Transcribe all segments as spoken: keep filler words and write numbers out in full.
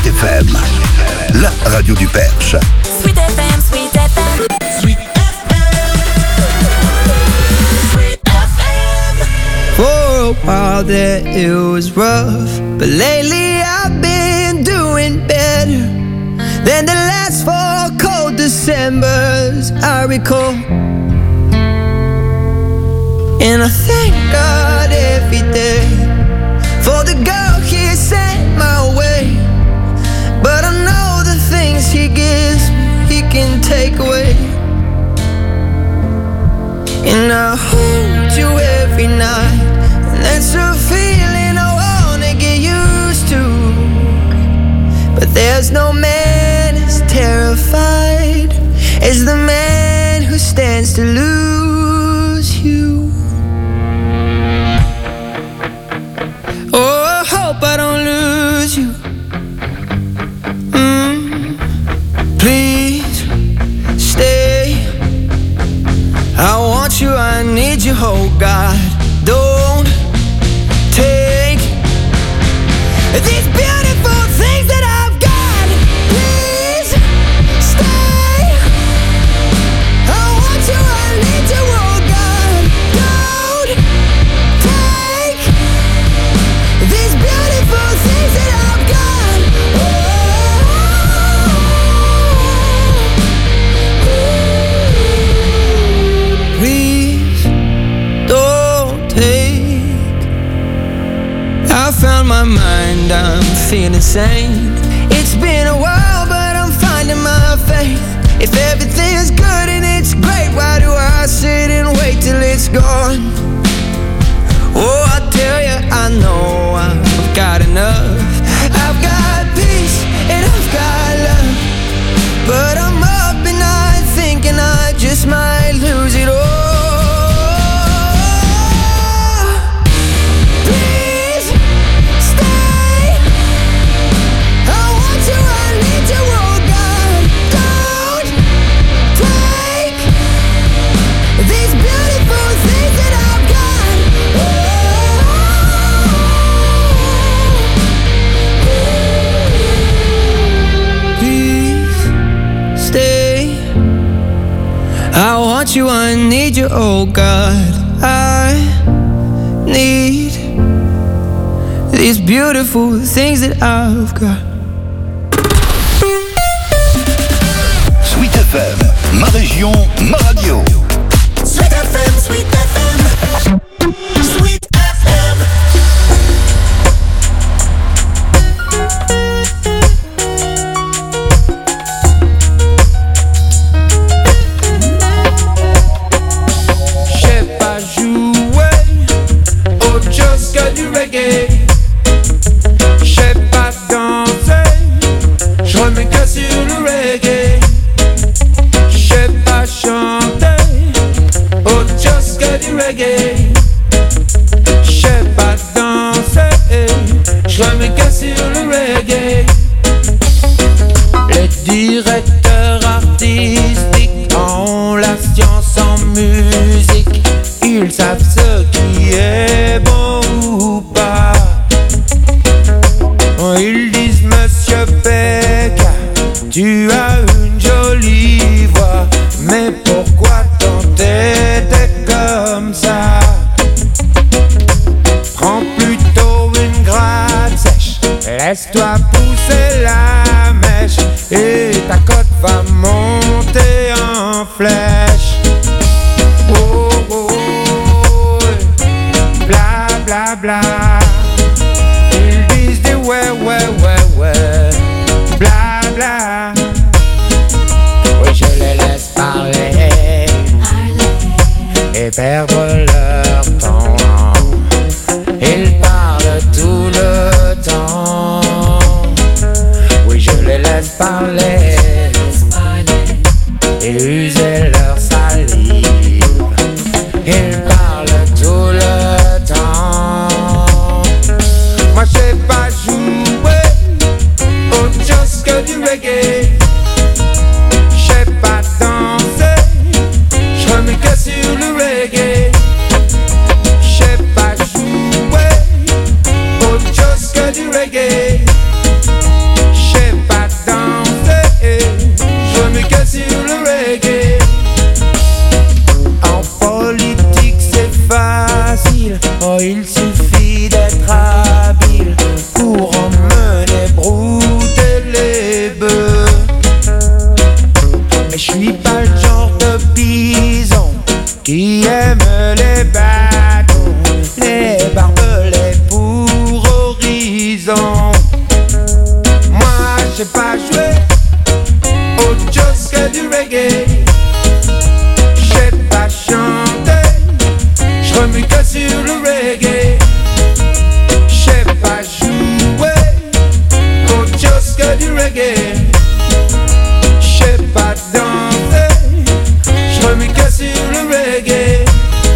Sweet F M, la radio du Perche. Sweet F M, Sweet F M, Sweet F M, Sweet F M. For a while there it was rough, but lately I've been doing better than the last four cold Decembers I recall. And I thank God every day for the girl He sent my way. But I know the things He gives me, He can take away. And I hold you every night, and that's a feeling I wanna get used to. But there's no man as terrified as the man who stands to lose you. Oh, I hope I don't lose you. Mm, please stay. I want you, I need you, oh God. Don't take these beautiful things that I've got. Please stay. I want you, I need you, oh God. Don't take these beautiful things that I've got. Oh, please don't take. I found my mind, I'm feeling sane. It's been a while, but I'm finding my faith. If everything's good and it's great, why do I sit and wait till it's gone? Oh, I tell you, I know I've got enough. I've got peace and I've got love, but I'm up at night thinking I just might lose it all. Please stay. I want you, I need you, oh God. Don't take these beautiful things that I've got. Please stay. I want you, I need you, oh God. I need these beautiful things that I've got. Sweet F M, ma région, ma radio. Sweet F M, Sweet F M, Sweet F M. J'sais pas jouer au Joska du reggae. J'sais pas danser, j'remets que sur le reggae. J'sais pas chanter au Joska du reggae. J'sais pas danser, j'remets que sur le reggae. Les directeurs artistiques ont la science en musique. Ils savent ce qui est bon ou pas. Ils disent Monsieur Becca, tu as une jolie voix, mais pourquoi t'entêter comme ça? Prends plutôt une gratte sèche, laisse-toi pousser la mèche, et ta cote va monter en flèche. Oh, oh, oh, bla bla bla. Ils disent des ouais ouais ouais ouais, bla bla. Oui, je les laisse parler et perdre leur temps. Ils parlent tout le temps. Oui, je les laisse parler et user leur salive. Ils parlent tout le temps. Moi, je sais pas jouer autre chose que du reggae. Je sais pas danser, je remets que sur le reggae. Je sais pas jouer autre chose que du reggae. Je être habile pour emmener brouter les bœufs. Mais je suis pas le genre de bison qui aime les bâtons, les barbelés pour horizon. Moi j'ai pas joué autre chose que du reggae. J'ai pas chanté, j'remue que sur le reggae. J'ai pas joué autre chose que du reggae. J'ai pas dansé, j'remue que sur le reggae.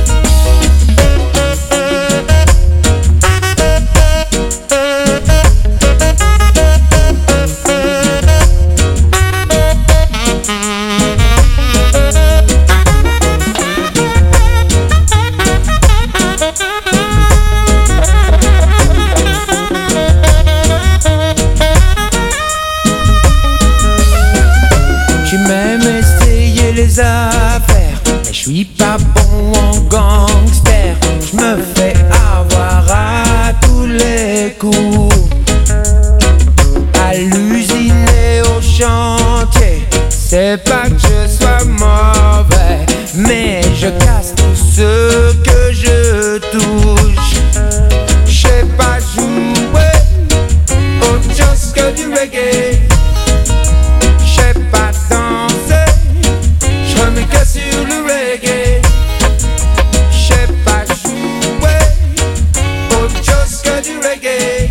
Affaires, mais je suis pas bon en gangster. Je me fais avoir à tous les coups. À l'usine et au chantier, c'est pas que je sois mauvais, mais je casse tout ce que je touche. J'ai pas joué autre chose que du reggae. J'ai pas dansé, j'remue que sur le reggae. J'ai pas joué autre chose que du reggae.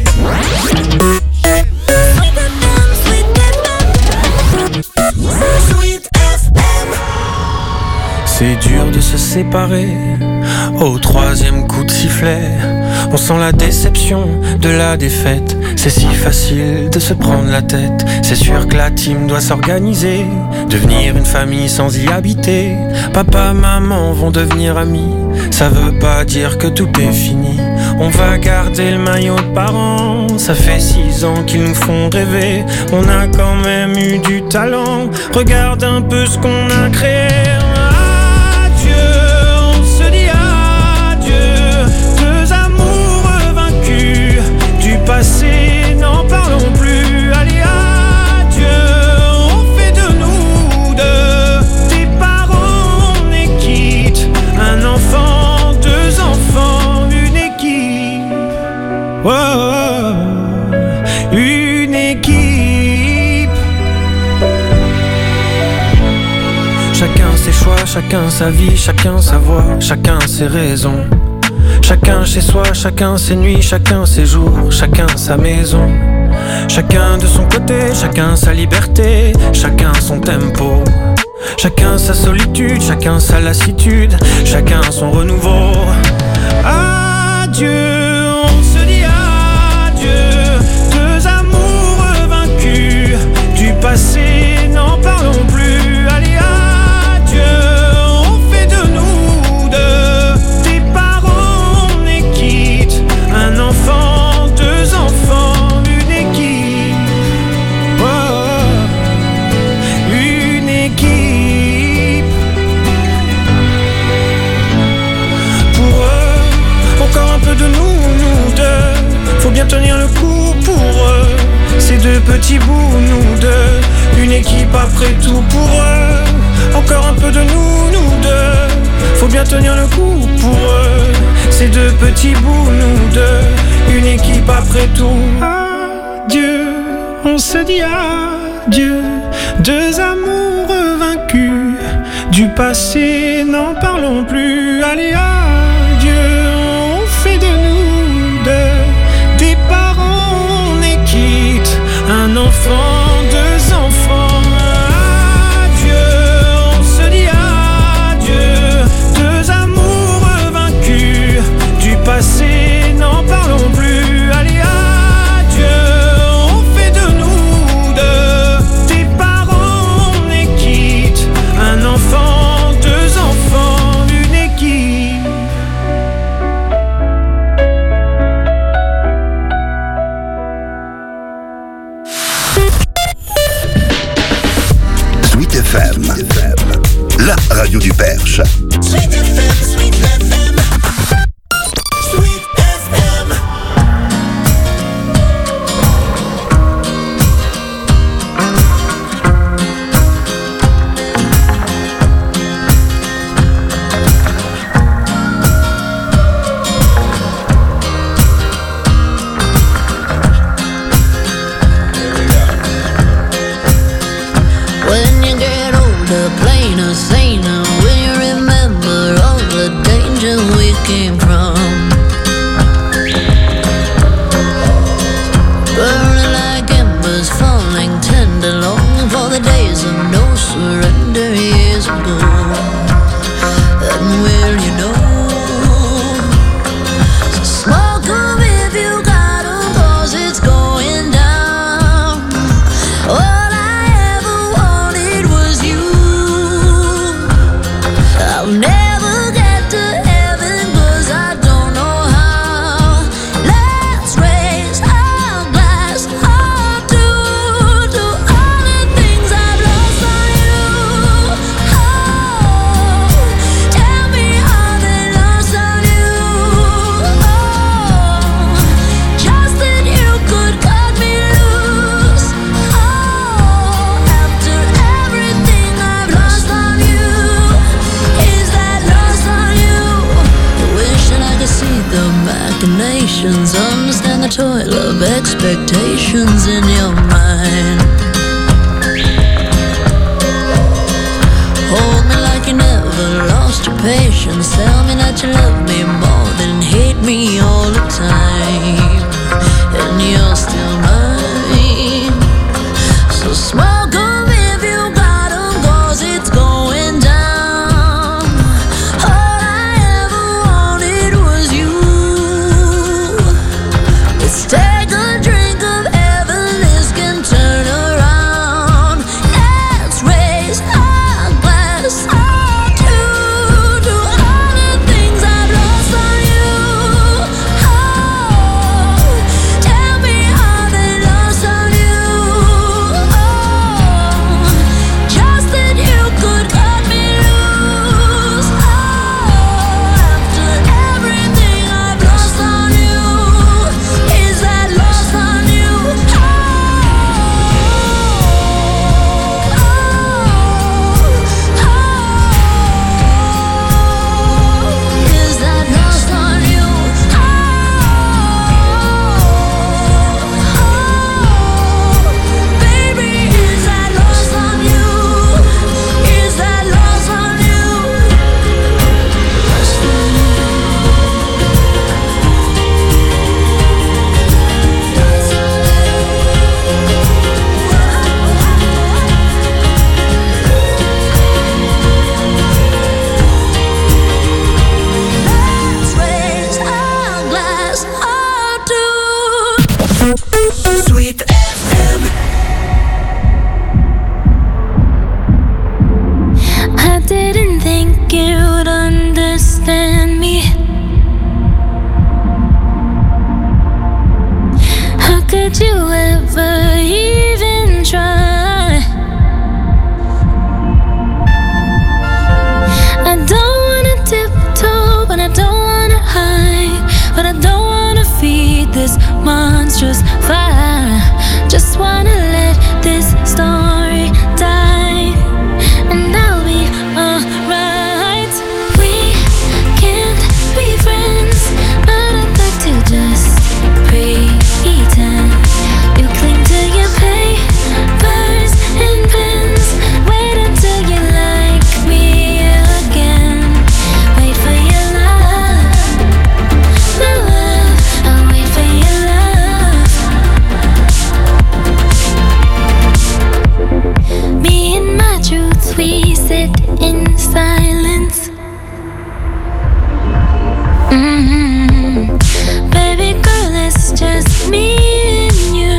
C'est dur de se séparer au troisième coup de sifflet. On sent la déception de la défaite. C'est si facile de se prendre la tête. C'est sûr que la team doit s'organiser, devenir une famille sans y habiter. Papa, maman vont devenir amis. Ça veut pas dire que tout est fini. On va garder le maillot de parents. Ça fait six ans qu'ils nous font rêver. On a quand même eu du talent. Regarde un peu ce qu'on a créé. On se dit adieu, deux amoureux vaincus. Du passé, n'en parlons plus. Allez, adieu, on fait de nous deux des parents, on est quitte. Un enfant, deux enfants, une équipe. Oh, oh, une équipe. Chacun ses choix, chacun sa vie, chacun sa voix, chacun ses raisons. Chacun chez soi, chacun ses nuits, chacun ses jours, chacun sa maison. Chacun de son côté, chacun sa liberté, chacun son tempo. Chacun sa solitude, chacun sa lassitude, chacun son renouveau. Adieu, on se dit adieu, deux amoureux vaincus. Du passé, n'en parlons plus. Allez, adieu, on fait de nous deux des parents, on est quitte. Un enfant, deux enfants, une équipe. Oh, une équipe. Pour eux, encore un peu de nous, nous deux. Faut bien tenir le coup pour eux. Ces deux petits bouts, nous deux. Une équipe après tout pour eux. Encore un peu de nous, nous deux. Faut bien tenir le coup pour eux. Ces deux petits bouts, nous deux. Une équipe après tout. Adieu, on se dit adieu. Deux amoureux vaincus. Du passé, n'en parlons plus. Allez, adieu, on fait de nous deux des parents, on est quitte. Un enfant, deux enfants. Adieu, on se dit adieu. Deux amoureux vaincus. Du passé, n'en parlons plus. Allez, adieu, on fait de nous deux des parents, on est quitte. Un enfant, deux enfants, une équipe. understand the toil of expectations in your mind. Hold me like you never lost your patience. Tell me that you love me more than hate me all the time. And you're still mine. So smoke 'em if you got 'em, 'cause it's going down. All I ever wanted was you. Let's take a drink of heaven, this can turn around. Let's raise our glass all to, to all the things I've lost on you. Oh, tell me how they lost on you. Oh, just that you could cut me loose. Oh, after everything I've lost on you, is that lost on you? Oh, oh, oh, is that lost on you? Oh, oh, baby, is that lost on you? Is that lost on you? Lost on you. Let's raise our glass all to Sweet F M. I didn't think you'd understand me. How could you ever even try? I don't wanna tiptoe, but I don't wanna hide. But I don't wanna feed this monstrous fire. Just wanna let this story die, and I'll be alright. We can't be friends, but I'd like to just pretend. You cling to your papers and pens. Wait until you like me again. Wait for your love, my love. I'll wait for your love. Me and my truth, we sit in silence. Mm-hmm. Baby girl, it's just me and you.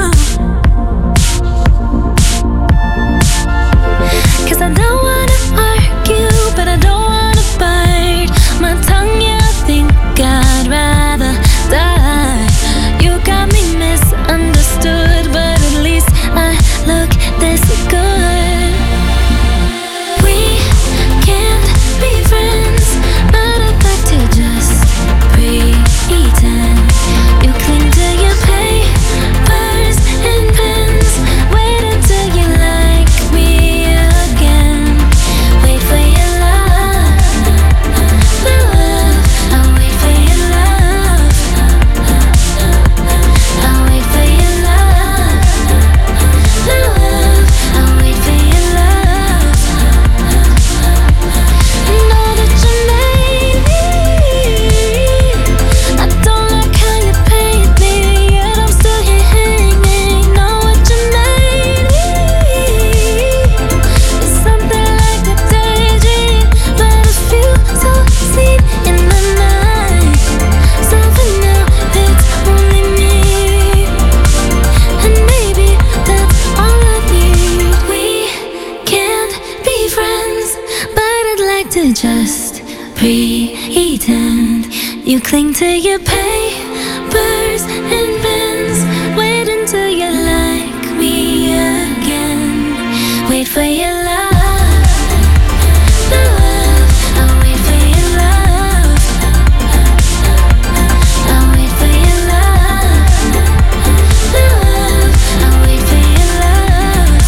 'Cause I don't wanna argue, but I don't wanna bite my tongue. Yeah, I think I'd rather die. You got me misunderstood, but at least I look this good. We can't be friends, but I'd like to just pretend. You cling to your papers and pens. Wait until you like me again. Wait for your love, my love. I'll wait for your love. I'll wait for your love, my love. I'll wait for your love. Know that you made me. I don't like how you paint me, yet I'm still here hanging. Know what you made me. It's something like a daydream, but it feels so seen in the night. So for now, it's only me, and maybe that's all I need. We can't be friends, but I'd like to just pretend. You cling to your papers and pens. Wait until you like me again. Wait for your love, my love. I'll wait for your love. I'll wait for your love, my love. I'll wait for your love.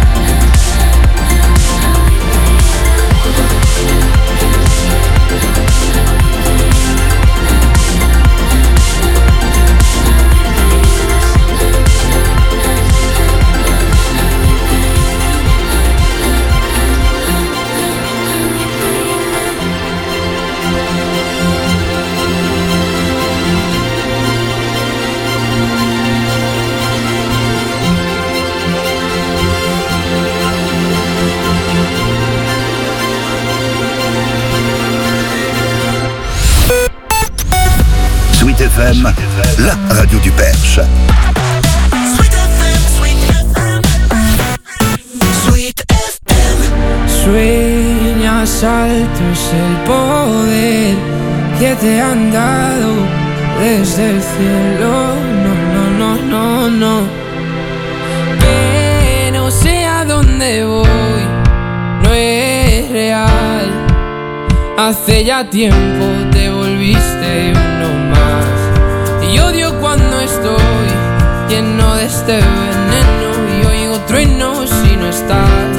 I'll wait for your love. M, la radio du Perche. Sweet F M, Sweet F M, Sweet F M. Sueñas alto es el poder que te han dado desde el cielo. No, no, no, no, no. Pero sé a dónde voy, no es real. Hace ya tiempo te volviste uno más. Y odio cuando estoy lleno de este veneno y oigo truenos si no estás.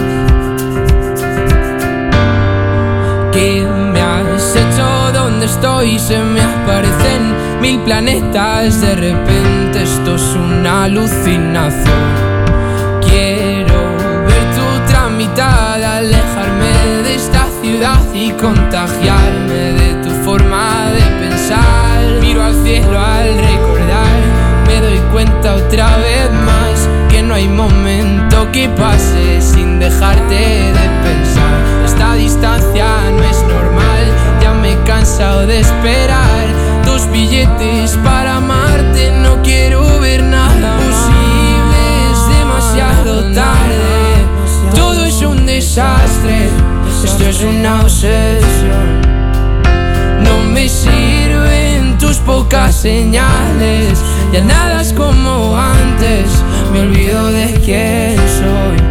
¿Qué me has hecho? ¿Dónde estoy? Se me aparecen mil planetas. De repente esto es una alucinación. Quiero ver tu tramitada, alejarme de esta ciudad y contagiarme de tu forma de pensar. Miro al cielo al recordar, me doy cuenta otra vez más que no hay momento que pase sin dejarte de pensar. Esta distancia no es normal, ya me he cansado de esperar. Dos billetes para amarte, no quiero ver nada posible, es demasiado tarde. Todo es un desastre, esto es una obsesión. No me sirven tus pocas señales, ya nada es como antes, me olvido de quién soy.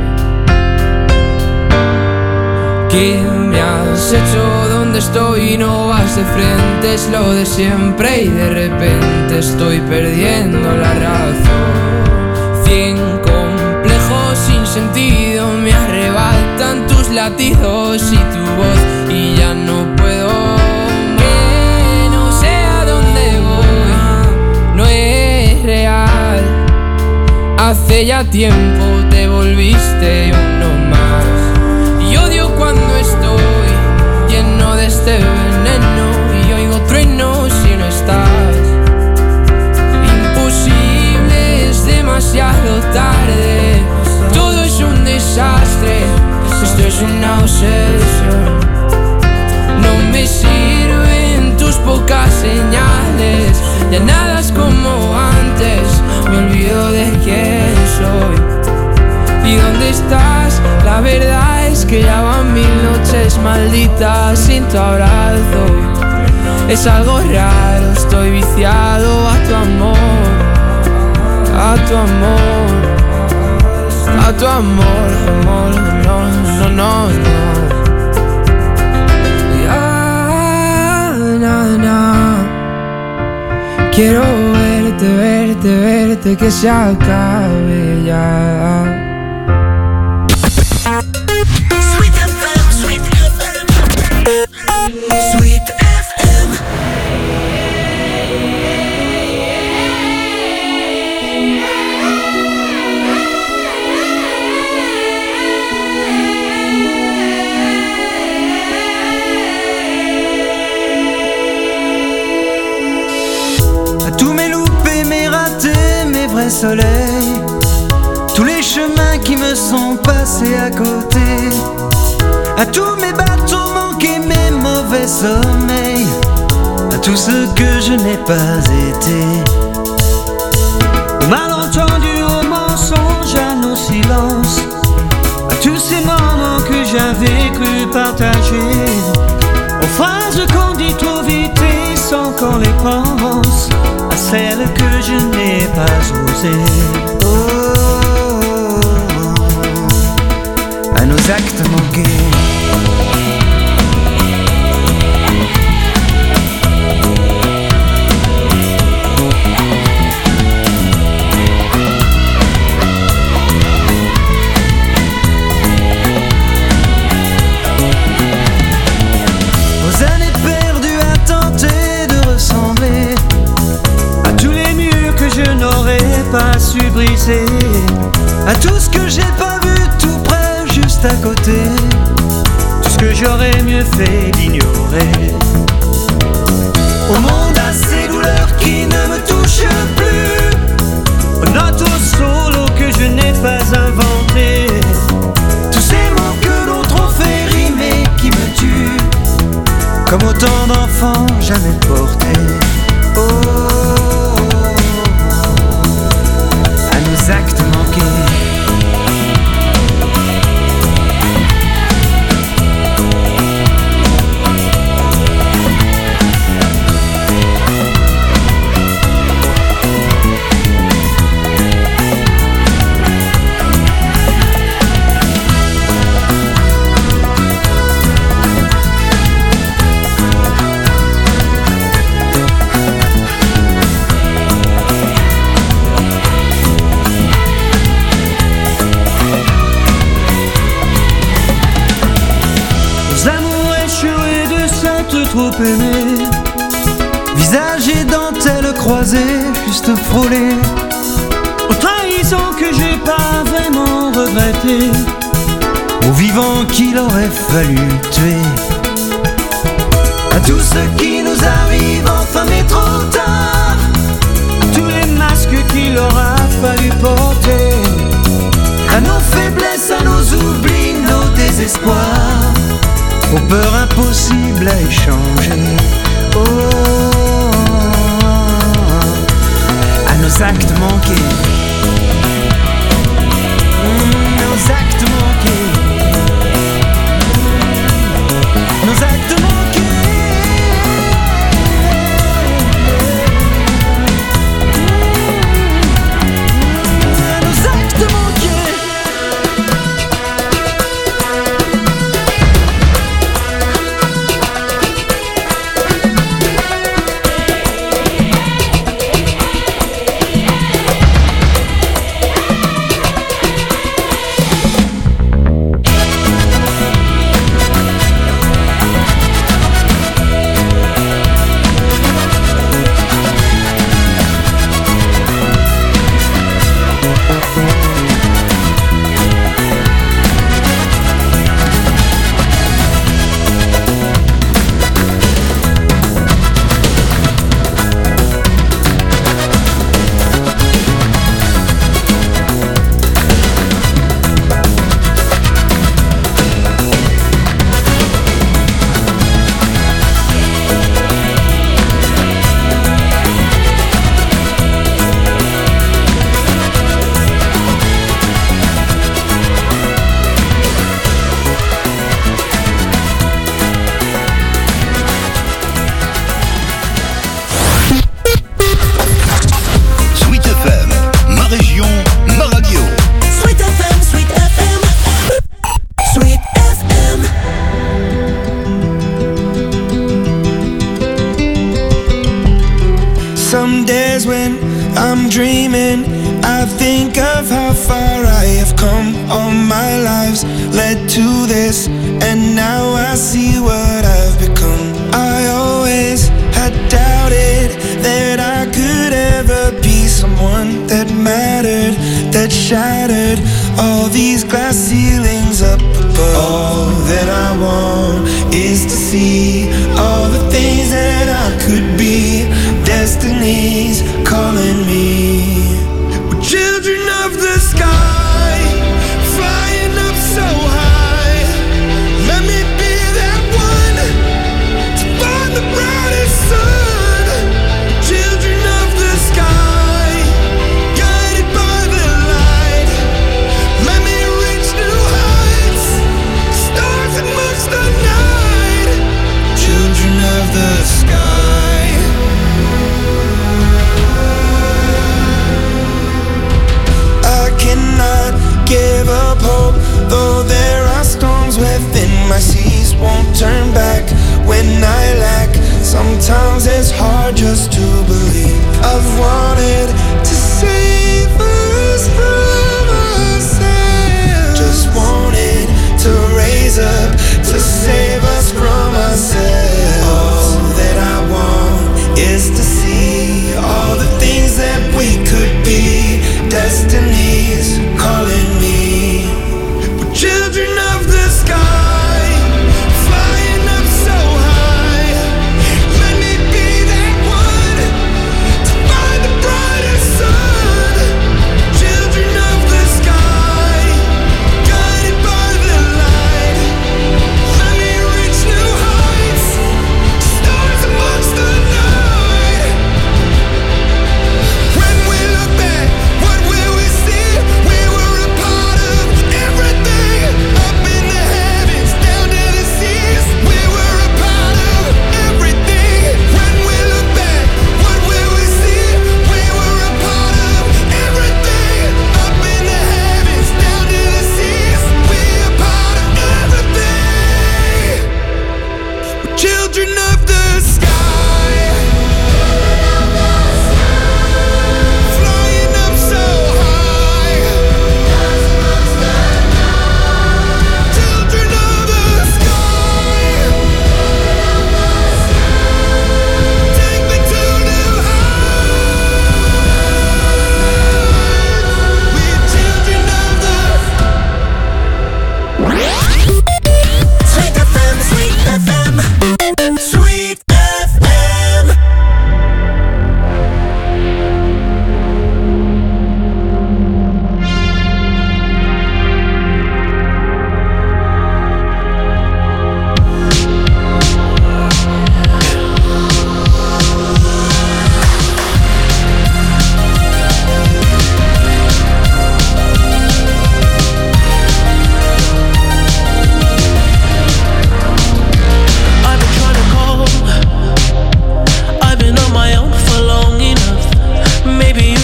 ¿Qué me has hecho? ¿Dónde estoy? No vas de frente, es lo de siempre y de repente estoy perdiendo la razón. Cien complejos sin sentido me arrebatan tus latidos y tu voz y ya no puedo. Que no sé a dónde voy, no es real. Hace ya tiempo te volviste uno más. Y odio cuando estoy lleno de este veneno y oigo truenos si no estás. Imposible, es demasiado tarde. Todo es un desastre, esto es una obsesión. No me sirven tus pocas señales, ya nada es como antes, me olvido de quién soy. ¿Y dónde estás? La verdad es que ya van mil noches malditas sin tu abrazo. Es algo raro, estoy viciado a tu amor, a tu amor, a tu amor, amor, no, no, no, no. Ya, na, na. Quiero verte, verte, verte, que se acabe ya. Sweet F M, Sweet F M, Sweet F M. À tous mes loupés, mes ratés, mes vrais soleils, tous les chemins qui me sont passés à côté, à tous mes bateaux manqués, mes mauvais sommeils, à tout ce que je n'ai pas été, aux malentendus, aux mensonges, à nos silences, à tous ces moments que j'avais cru partager, aux phrases qu'on dit trop vite et sans qu'on les pense, à celles que je n'ai pas osées. Oh, à nos actes manqués. Aux années perdues à tenter de ressembler à tous les murs que je n'aurais pas su briser, à tout ce que j'ai pas vu tout près, juste à côté, tout ce que j'aurais mieux fait d'ignorer. Au monde à ces douleurs qui ne me touchent plus, aux notes au solo que je n'ai pas inventé, tous ces mots que d'autres ont fait rimer qui me tuent, comme autant d'enfants jamais portés. Oh, trop aimé. Visage et dentelle croisée, juste frôlé. Aux trahisons que j'ai pas vraiment regrettées, aux vivants qu'il aurait fallu tuer. À tout ce qui nous arrive enfin mais trop tard, à tous les masques qu'il aura fallu porter, à nos faiblesses, à nos oublis, nos désespoirs, aux peurs impossibles à échanger. Oh, à nos actes manqués, mmh, nos actes manqués, nos actes manqués. Children of the sky.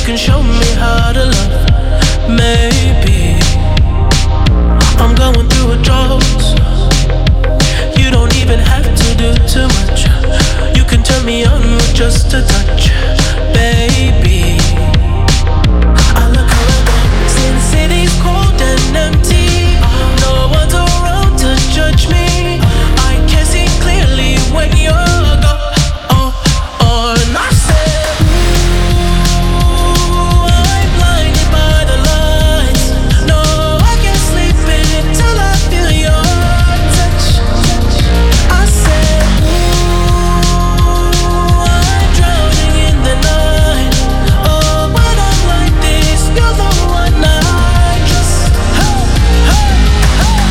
can show me how to love. Maybe I'm going through a drought. You don't even have to do too much. You can turn me on with just a touch, baby. I look around, since city's cold and empty, no one's around to judge me. I can see clearly when you're gone. Oh, oh, and I said, ooh, I'm blinded by the lights. No, I can't sleep until I feel your touch. I said, ooh, I'm drowning in the night. Oh, when I'm like this, you're the one I trust. Hey, hey, hey.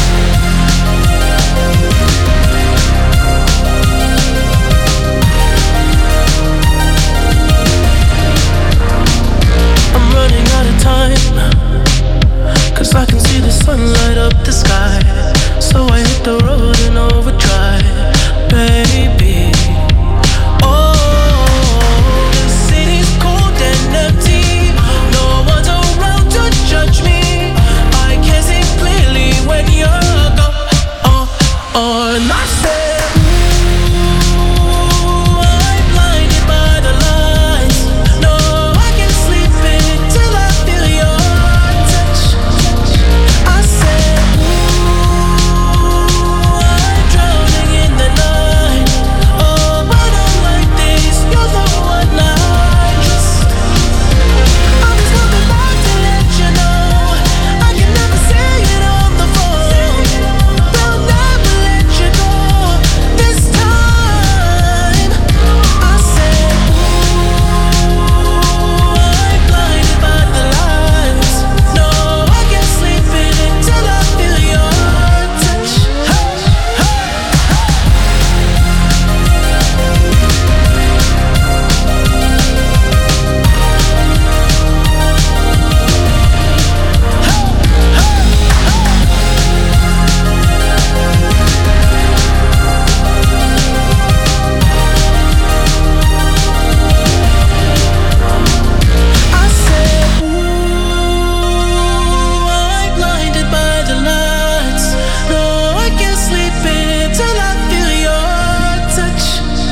I'm running out of time, 'cause I can see the sun light up the sky. So I hit the road in overdrive, baby. Oh, the city's cold and empty. No one's around to judge me. I can see clearly when you're gone. Oh, oh, and I said, ooh, I'm blinded by the lights. No, I can't sleep until I feel your touch. I said, ooh, I'm drowning in the night. Oh, when I'm like this, you're the one I trust. I'm just coming back to let you know I can never say it on the phone. They'll never let you go this time. I said, ooh, I'm blinded by the lights. No, I can't sleep until I feel your touch. Hey, hey, I said, ooh, I'm blinded by the lights. No, I can't sleep until I feel your touch.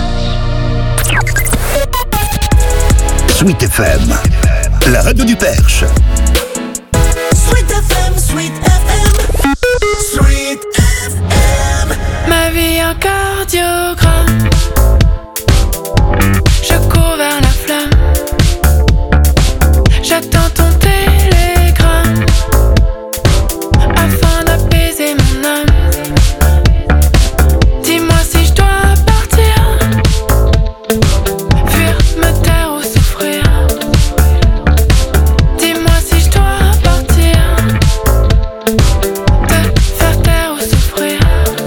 Sweet F M, la radio du Perche. Sweet F M, Sweet F M, Sweet F M. Ma vie en cardiogramme. Je cours vers la flamme. J'attends ton télégramme afin d'apaiser mon âme. Dis-moi si je dois partir, fuir, me taire ou souffrir. Dis-moi si je dois partir, te faire taire ou souffrir.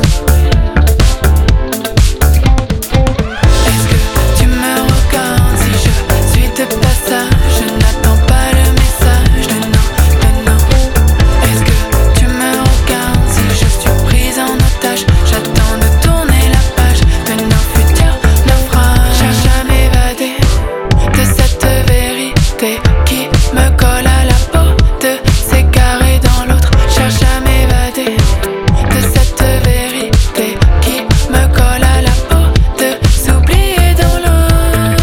Est-ce que tu me regardes si je suis de passage? Je n'attends pas le message de non, de non. Est-ce que tu me regardes si je suis prise en otage? J'attends de tourner la page de nos futurs naufrages. Cherche à m'évader de cette vérité qui me colle à la peau, de s'égarer dans l'autre. Cherche à m'évader de cette vérité qui me colle à la peau, de s'oublier dans l'eau,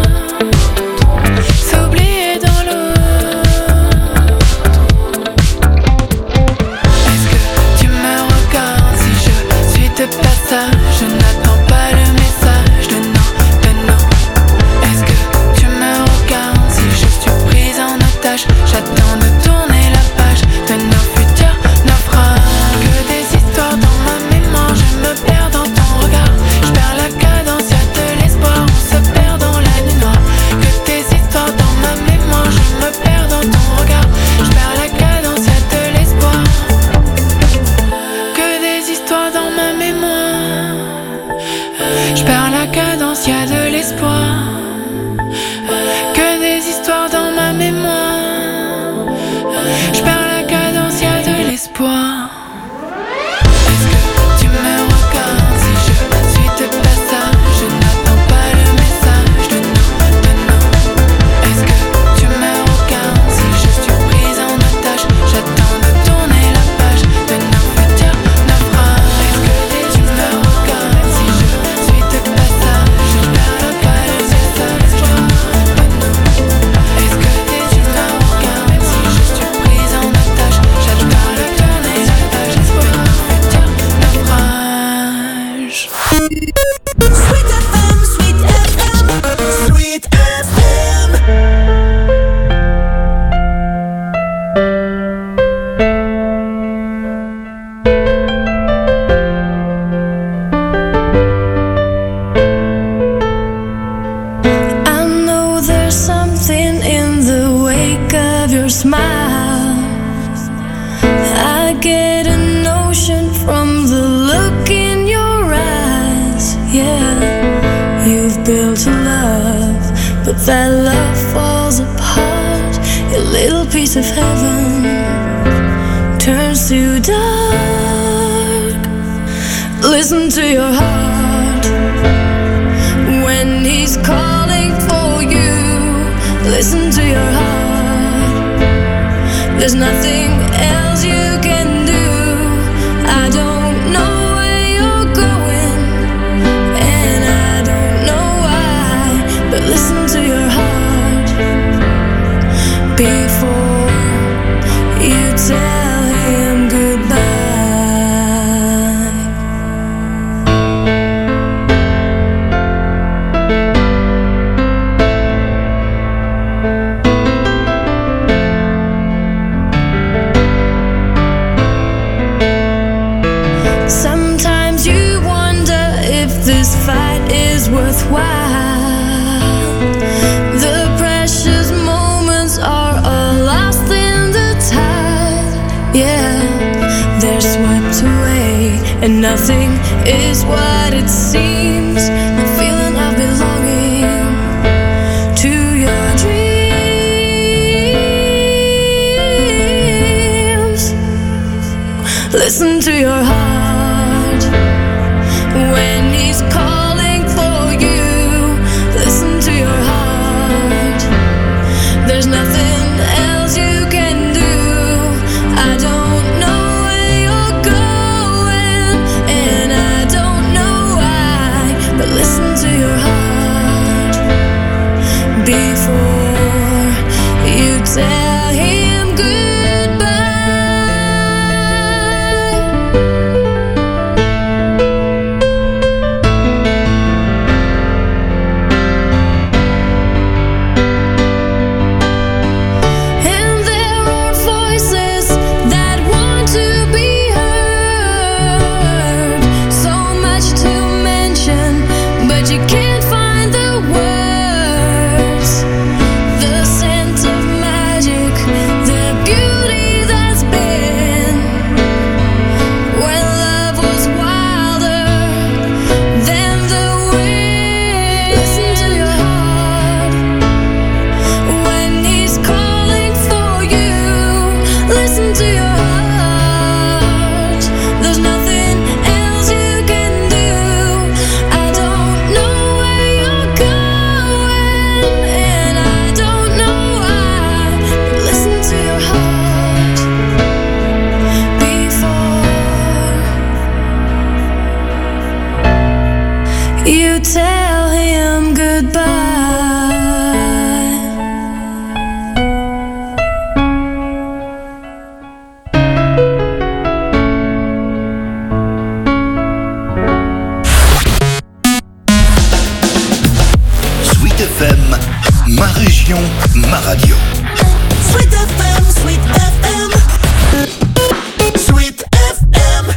s'oublier dans l'eau. Est-ce que tu me regardes si je suis de passage? Je n'attends pas le message de non, de non. Est-ce que tu me regardes si je suis prise smile. I get a notion from the look in your eyes. Yeah, you've built a love, but that love falls apart. Your little piece of heaven turns to dark. Listen to your heart when he's calling for you. Listen to your heart. There's nothing else you can do. I don't know where you're going, and I don't know why, but listen to your heart before you tell him goodbye. Sometimes you wonder if this fight is worthwhile. The precious moments are all lost in the tide. Yeah, they're swept away, and nothing is what it seems. The feeling of belonging to your dreams. Listen to your heart when he's calling for you. Listen to your heart. There's nothing else you can do. I don't know where you're going, and I don't know why, but listen to your heart before you tell him goodbye. And there are voices that want to be heard. So much to mention, but you can't find the words. The scent of magic, the beauty that's been when love was wilder than the wind. Listen to your heart when he's calling for you. Listen to your heart. There's nothing else you can do. I don't know where you're going, and I don't know why, but listen to your heart before you tell him goodbye. Sweet F M, ma région, ma radio. Sweet F M, Sweet F M, Sweet F M.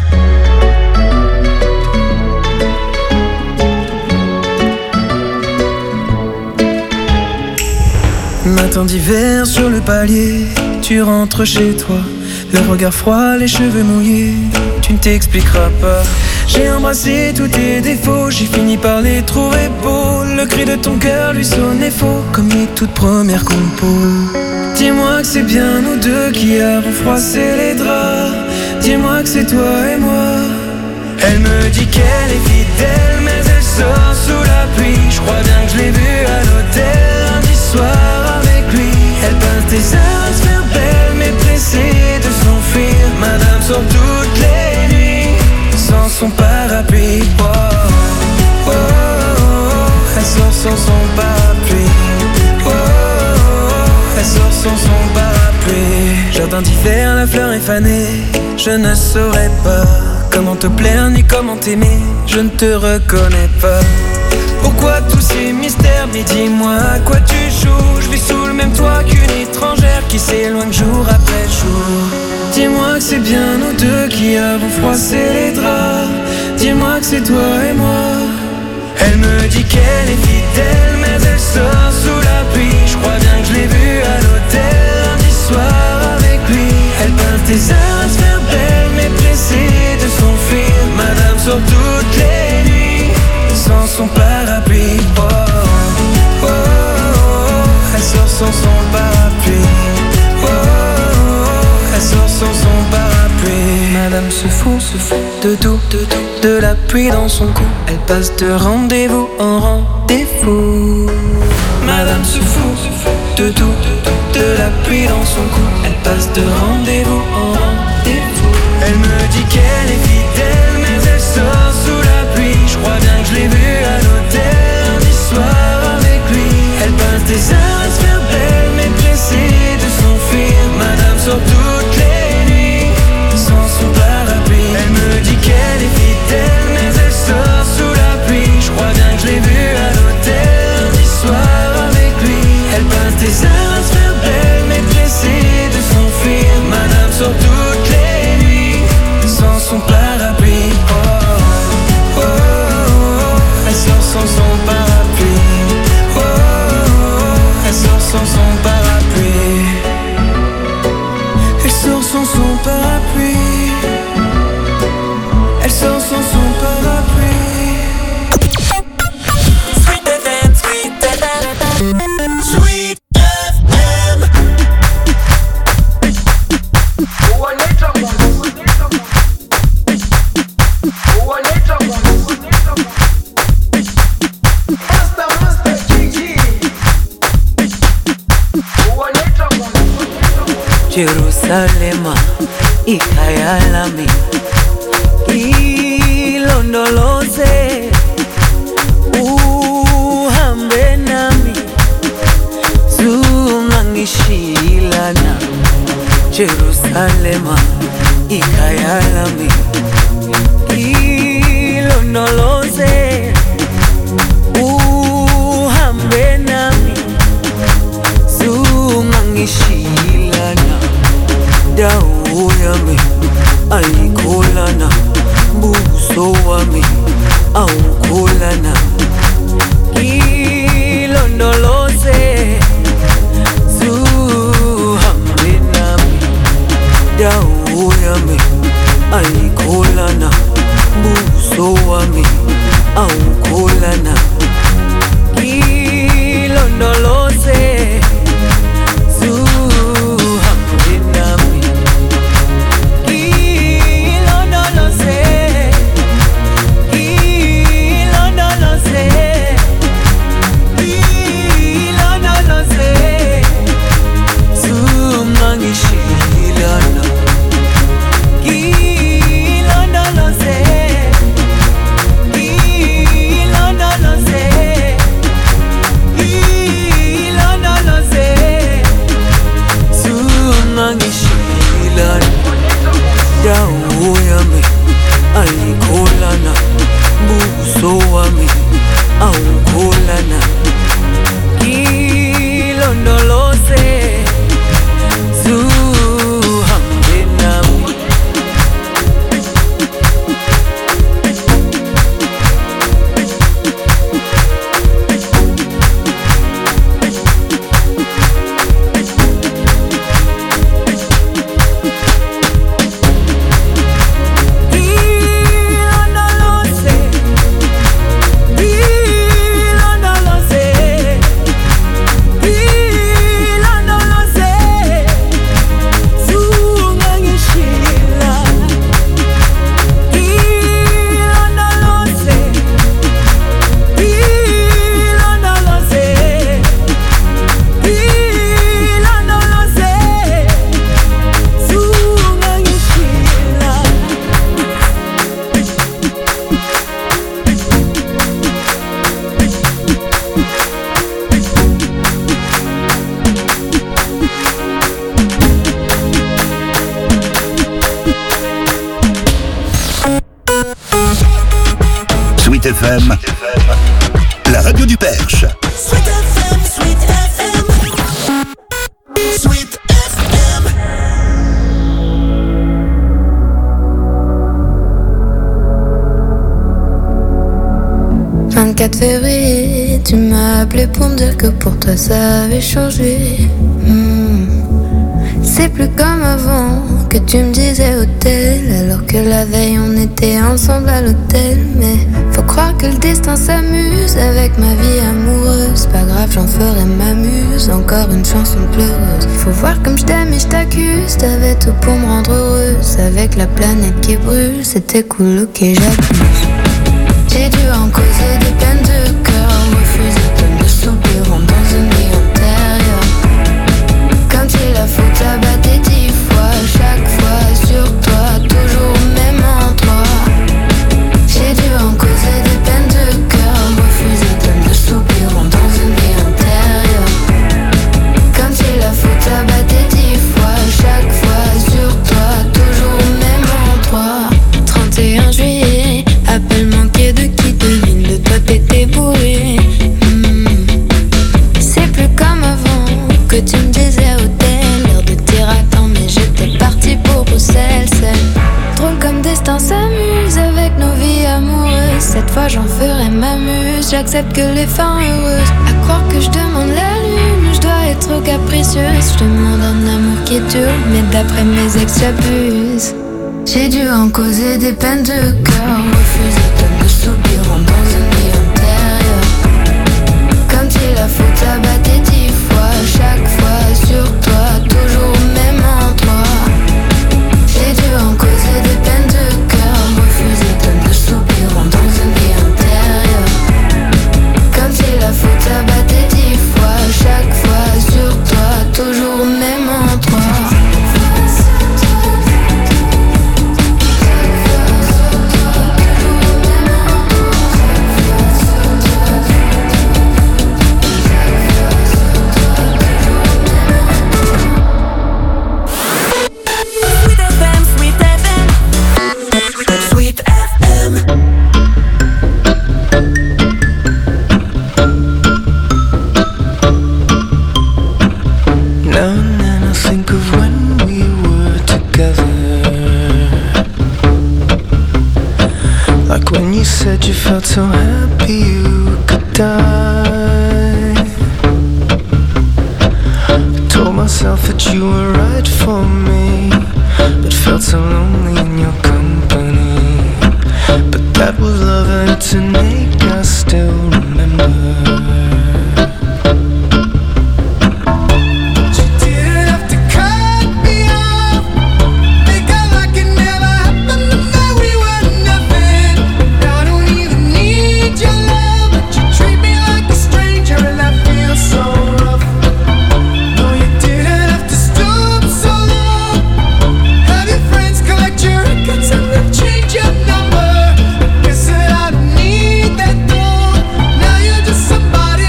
Matin d'hiver sur le palier, tu rentres chez toi, le regard froid, les cheveux mouillés, tu ne t'expliqueras pas. J'ai embrassé tous tes défauts, j'ai fini par les trouver beaux. Le cri de ton cœur lui sonnait faux, comme les toutes premières compos. Dis-moi que c'est bien nous deux qui avons froissé les draps. Dis-moi que c'est toi et moi. Elle me dit qu'elle est fidèle, mais elle sort sous la pluie. Je crois bien que je l'ai vue à l'hôtel lundi soir avec lui. Elle passe des heures à se faire belle, mais pressée de s'enfuir. Madame sort toutes les nuits sans son parapluie. Oh, oh, oh, oh. Elle sort sans son parapluie. Oh, oh, oh. Elle sort sans son parapluie. Jardin d'hiver, la fleur est fanée. Je ne saurais pas comment te plaire ni comment t'aimer. Je ne te reconnais pas. Pourquoi tous ces mystères? Mais dis-moi à quoi tu joues. Je vis sous le même toit qu'une étrangère qui s'éloigne jour après jour. Dis-moi que c'est bien nous deux qui avons froissé les draps. Dis-moi que c'est toi et moi. Elle me dit qu'elle est fidèle, mais elle sort sous la pluie. Je crois bien que je l'ai vue à l'hôtel lundi soir Madame se fout, se fout de tout, de tout, de la pluie dans son cou. Elle passe de rendez-vous en rendez-vous. Madame se fout, se fout de tout, de tout, de la pluie dans son cou. Elle passe de rendez-vous en rendez-vous. Elle me dit qu'elle est fidèle, mais elle sort sous la pluie. Je crois bien que je l'ai vue à l'hôtel lundi soir avec lui. Elle passe des heures à se faire belle, mais pressée de s'enfuir. Madame sort toutes les nuits sans son parapluie. Elle me dit qu'elle est fidèle, mais elle sort sous la pluie. Je crois bien que je l'ai vue à l'hôtel lundi soir avec lui. Elle passe des heures à se faire belle, mais pressée de s'enfuir. Madame sort toutes les nuits sans son parapluie. Oh, oh, oh, oh. Elle sort sans son parapluie. Oh, oh, oh. Elle sort sans son parapluie. Elle sort sans son parapluie. Elle sort sans son parapluie. Sweet F M, Sweet F M, Sweet F M. Jerusalema, ikhaya lami, ilondoloze, uhambe nami, zungangishilana. Jerusalema, ikhaya lami, ilondoloze, uhambe nami, zungangishilana. Dawo yami ayikholana, buso wami awukholana. Ilondoloze, zuhambe nami. Dawo yami ayikholana, buso wami awukholana. Ilondoloze, dawo yami ayikholana, buso wami awukholana. Ilondoloze, zuhambe nami. Sweet F M, la radio du Perche. Sweet F M, Sweet F M, Sweet F M. vingt-quatre février, tu m'as appelé pour me dire que pour toi ça avait changé. Hmm. C'est plus comme avant, que tu me disais hôtel, alors que la veille on était ensemble à l'hôtel. Mais faut croire que le destin s'amuse avec ma vie amoureuse. Pas grave, j'en ferai ma muse. Encore une chanson pleureuse. Faut voir comme je t'aime et je t'accuse. T'avais tout pour me rendre heureuse. Avec la planète qui brûle, c'était cool, ok, j'abuse. J'ai dû en causer des peines de cœur. Refuser plein de soupirants dans une vie antérieure. Comme si la faute abattait dix fois. Chaque fois sur toi, toujours au même endroit. J'ai dû en causer des peines de cœur. Refuser plein de soupirants dans une vie antérieure. Comme si la faute abattait dix fois. Chaque fois sur toi, toujours au même endroit. trente et un juillet, appel manqué de qui devine de toi t'étais bourré. hmm. C'est plus comme avant que tu me disais hôtel. L'air de dire attends mais j'étais partie pour Bruxelles. C'est drôle comme destin s'amuse avec nos vies amoureuses. Cette fois j'en ferai ma muse. J'accepte que les fins heureuses. À croire que je demande la lune, je dois être capricieuse. Je demande un amour qui dure, mais d'après mes ex j'abuse. J'ai dû en causer des peines de cœur. Refuser plein de soupirants dans une vie antérieure. Comme si la faute abattait dix fois. Chaque fois sur toi, toujours au même endroit. J'ai dû en causer des peines de cœur. Refuser plein de soupirants dans une vie antérieure. Comme si la faute abattait dix fois. Chaque fois sur toi, toujours au même endroit. Said you felt so happy you could die. I told myself that you were right for me, but felt so lonely in your company. But that was love and to make us still remember. Change your number. Guess that I don't need that though. Now you're just somebody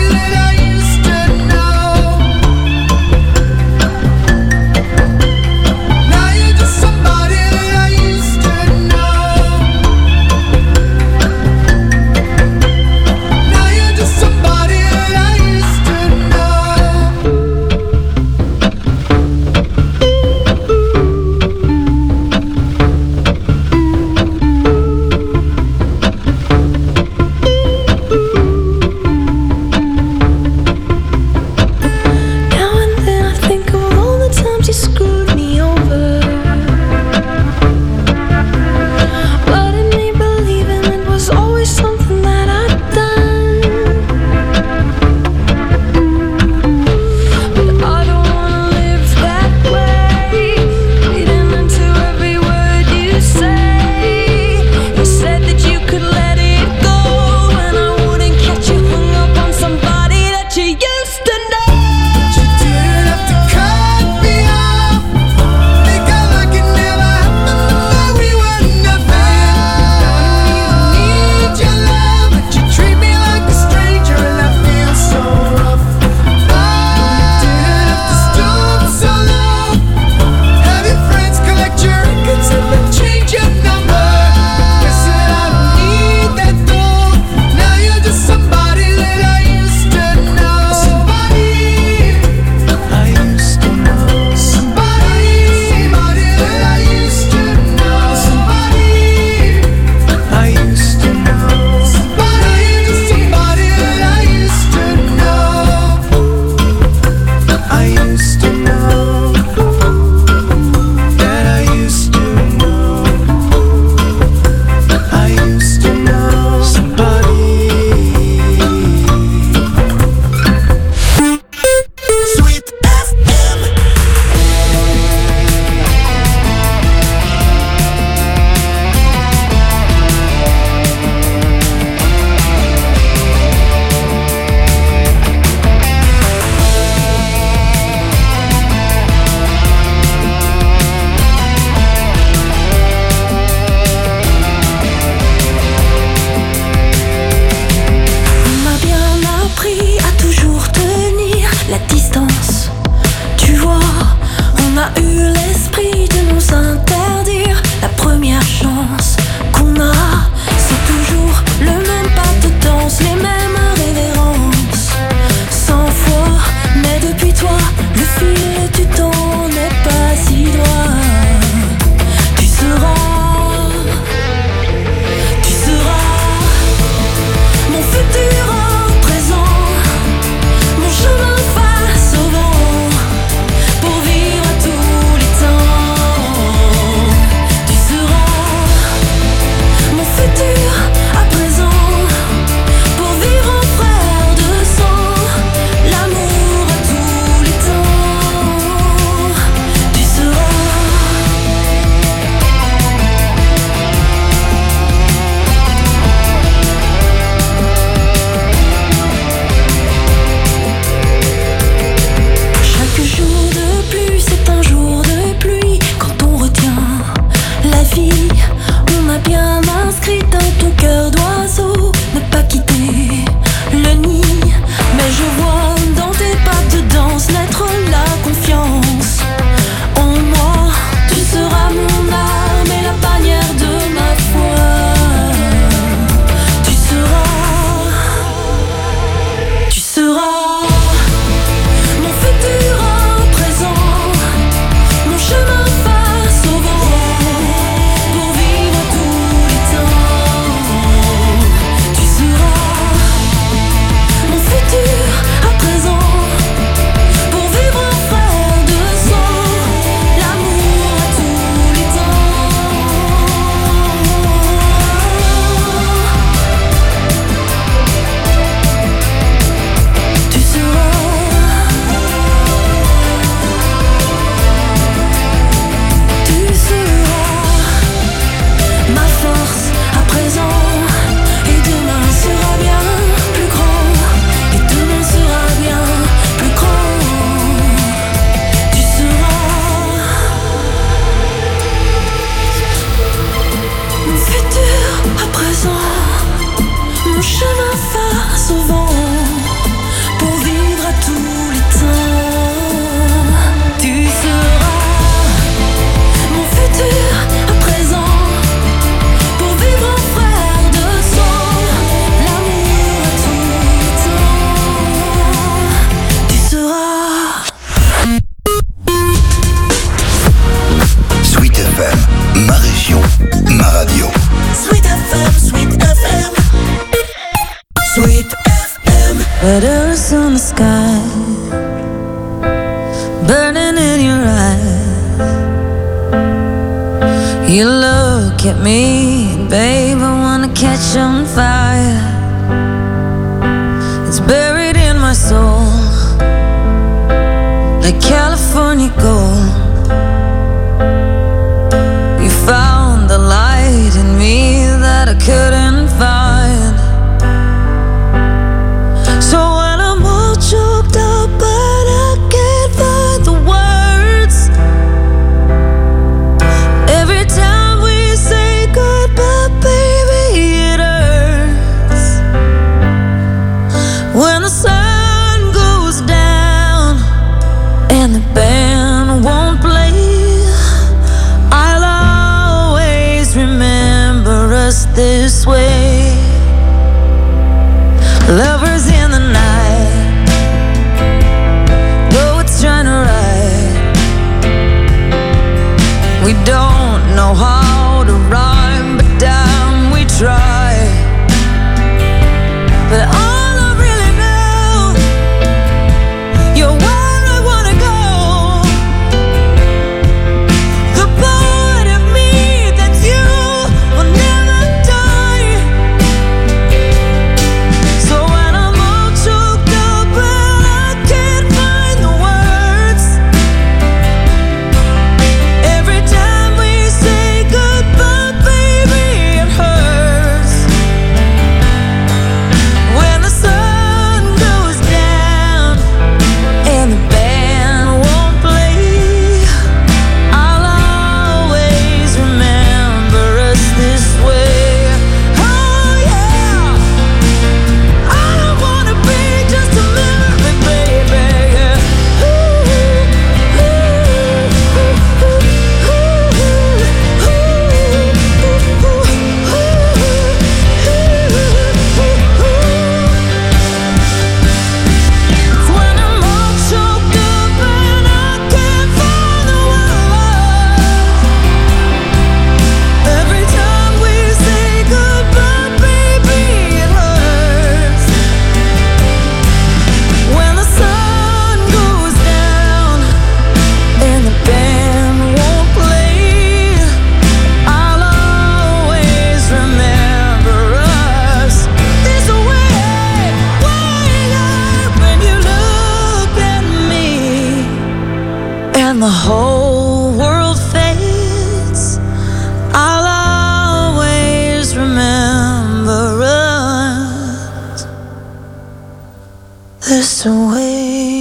nous interdire la première chance qu'on a. C'est toujours le même pas de danse, les mêmes révérences. Cent fois, mais depuis toi, le fil du temps n'est pas si droit. Tu seras, tu seras mon futur en présent, mon chemin face au vent, pour vivre à tous les temps. Tu seras mon futur à présent, pour vivre en frère de sang, l'amour à tous les temps. Tu seras. Chaque jour de plus c'est un jour de pluie. Quand on retient la vie, on a bien inscrit dans ton cœur d'oiseau ne pas quitter le nid. Mais je vois dans tes pas de danse naître la confiance en moi. Tu seras mon âme et la bannière de ma foi. Tu seras, tu seras mon futur en présent, mon chemin face au vent, pour vivre tous les temps. Tu seras mon futur à présent, pour vivre en frère de sang, l'amour à tous les temps. Tu seras, tu seras ma force à présent, et demain sera bien plus grand, et demain sera bien plus grand. Tu seras mon futur à présent, mon chemin face au vent, pour vivre à tous les temps. Tu seras mon futur à présent, pour vivre en frère de sang, l'amour à tous les temps. Tu seras. Sweet F M, ma région, ma radio. Sweet F M, Sweet F M, Sweet F M. Letters on the sky, burning in your eyes. You look at me, babe, I wanna catch on fire. It's buried in my soul, like California gold. You found the light in me that I couldn't find. So when I'm all choked up, but I can't find the words. Every time we say goodbye, baby, it hurts. When the sun goes down and the band won't play, I'll always remember us this way. Lovers in the night, though it's trying to ride. We don't know how to rhyme, but damn, we try. But all I really know, you're where I wanna go. The part of me that you will never die. whole world fades, I'll always remember us this way.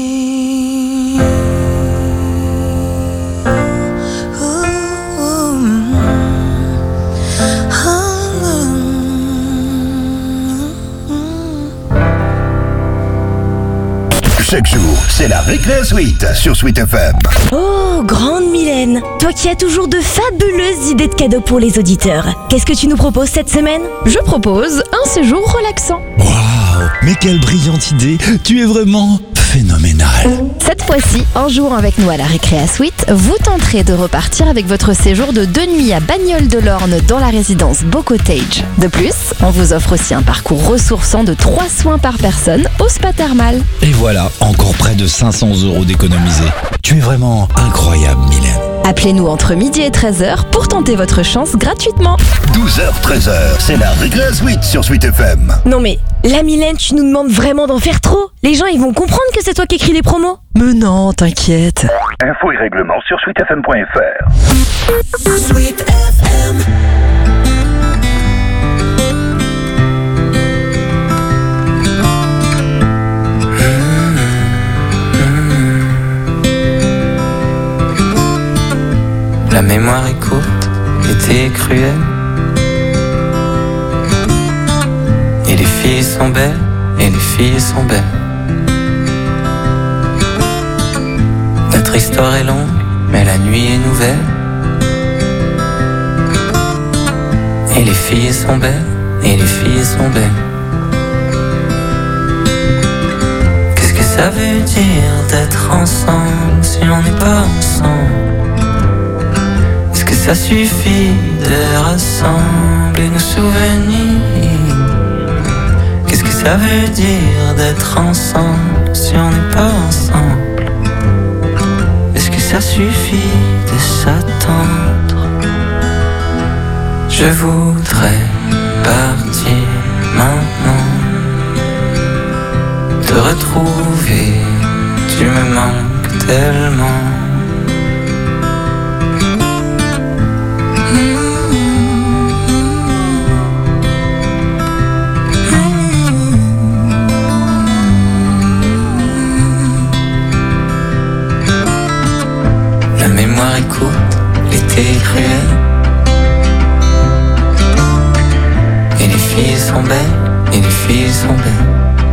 Chaque jour, c'est la Récré Suite sur Sweet F M. Oh, grande Mylène, toi qui as toujours de fabuleuses idées de cadeaux pour les auditeurs. Qu'est-ce que tu nous proposes cette semaine ? Je propose un séjour relaxant. Waouh, mais quelle brillante idée! Tu es vraiment phénoménal. Cette fois-ci, en jouant avec nous à la Récréa Suite, vous tenterez de repartir avec votre séjour de deux nuits à Bagnoles-de-l'Orne dans la résidence Beau Cottage. De plus, on vous offre aussi un parcours ressourçant de trois soins par personne au spa thermal. Et voilà, encore près de cinq cents euros d'économiser. Tu es vraiment incroyable, Mylène. Appelez-nous entre midi et treize heures pour tenter votre chance gratuitement. douze heures treize heures, c'est la Récré Suite sur Sweet F M. Non mais, là Mylène, tu nous demandes vraiment d'en faire trop. Les gens, ils vont comprendre que c'est toi qui écris les promos. Mais non, t'inquiète. Infos et règlements sur sweet f m point f r. Sweet F M. La mémoire est courte, l'été est cruel. Et les filles sont belles, et les filles sont belles. Notre histoire est longue, mais la nuit est nouvelle. Et les filles sont belles, et les filles sont belles. Qu'est-ce que ça veut dire d'être ensemble si on n'est pas ensemble? Est-ce que ça suffit de rassembler nos souvenirs? Qu'est-ce que ça veut dire d'être ensemble si on n'est pas ensemble? Est-ce que ça suffit de s'attendre? Je voudrais partir maintenant, te retrouver, tu me manques tellement. La mémoire est courte, l'été est cruel. Et les filles sont belles, et les filles sont belles.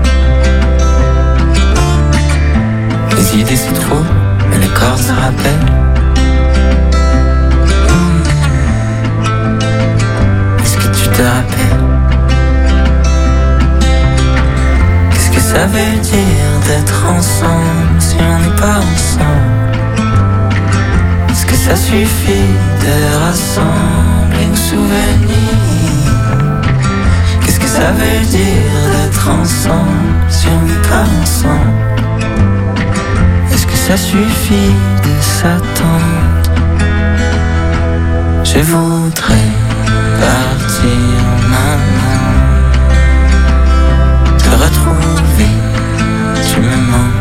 Les idées se trouvent, mais le corps se rappelle. Est-ce que tu te rappelles? Qu'est-ce que ça veut dire d'être ensemble si on n'est pas ensemble? Est-ce que ça suffit de rassembler nos souvenirs? Qu'est-ce que ça veut dire d'être ensemble si on n'est pas ensemble? Est-ce que ça suffit de s'attendre? Je voudrais partir maintenant, te retrouver, tu me manques